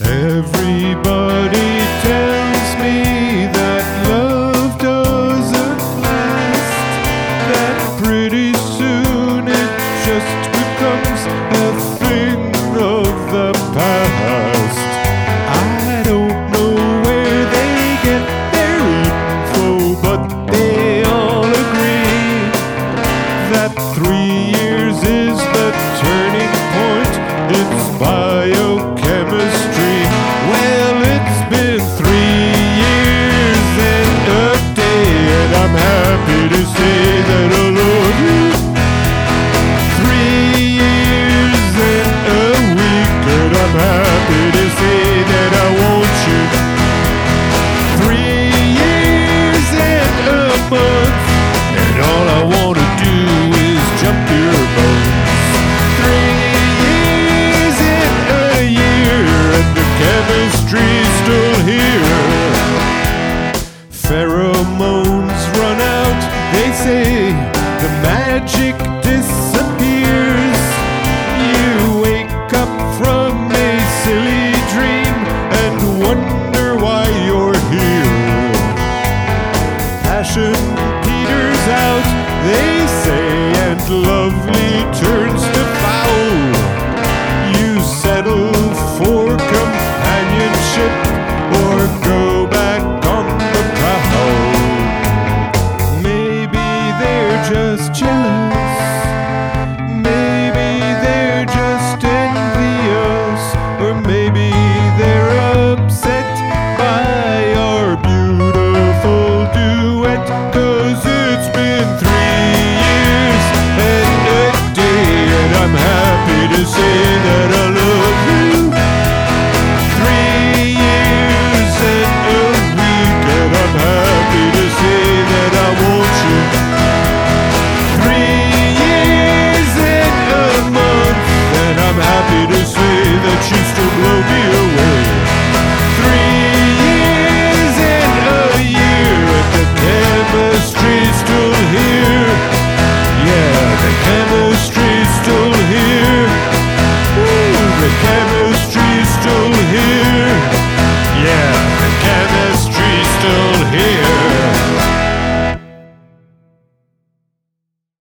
Everybody tells me that love doesn't last, that pretty soon it just becomes a thing of the past. I don't know where they get their info, but they all agree that 3 years is the turning point. It's biochemistry. Well, it's been 3 years and a day, and I'm happy to say that I love you. 3 years and a week, and I'm happy to say that I want you. 3 years and a month, and all I want to do is jump your bones. 3 years and a year, and the chemistry's still here. Pheromones run out, they say the magic disappears. You wake up from a silly dream and wonder why you're here. Passion peters out, they say, and lovely turns to foul. You settle for companionship or go back on the prowl. Maybe they're just jealous, maybe they're just envious, or maybe they're upset by our beautiful duet. 'Cause it's been 3 years and a day, and I'm happy to say that I love you.